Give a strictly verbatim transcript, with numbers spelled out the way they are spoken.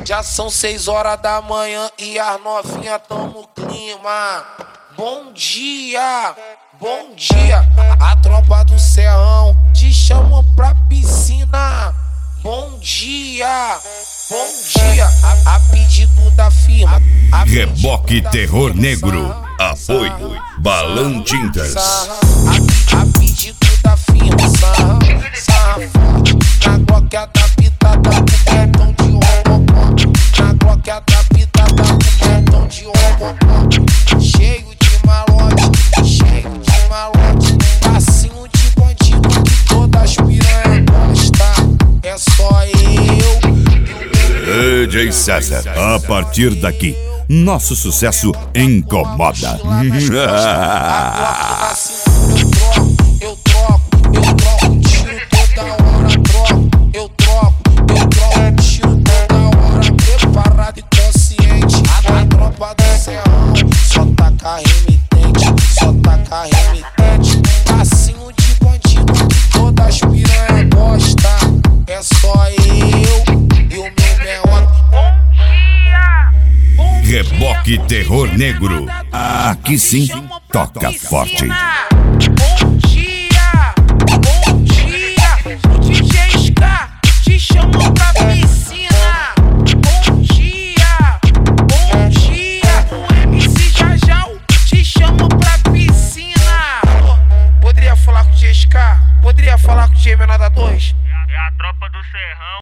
Já são seis horas da manhã e as novinha tão no clima. Bom dia, bom dia. A tropa do Serrão te chamam pra piscina. Bom dia, bom dia. A, a pedido da firma. Reboque Terror Negro. Apoio Balan Tintas. A, a pedido da firma. Sarra, sarra. Na Glock adaptada com cartão de robocó. Na Glock adaptada com cartão de robocó. Cheio de malote, cheio de malote. Passinho de bandido que todas as piranhas gostam. É só eu. D J César, a partir daqui, nosso sucesso incomoda. Eu troco, eu troco tiro toda hora, troco. Eu troco, eu troco tiro toda hora. Preparado e consciente. A tropa do Serrão só taca remitente, só taca remitente. Passinho de bandido que todas as piranhas gostam. É só eu e o meu meota. Reboque Terror Negro. Aqui sim, toca forte.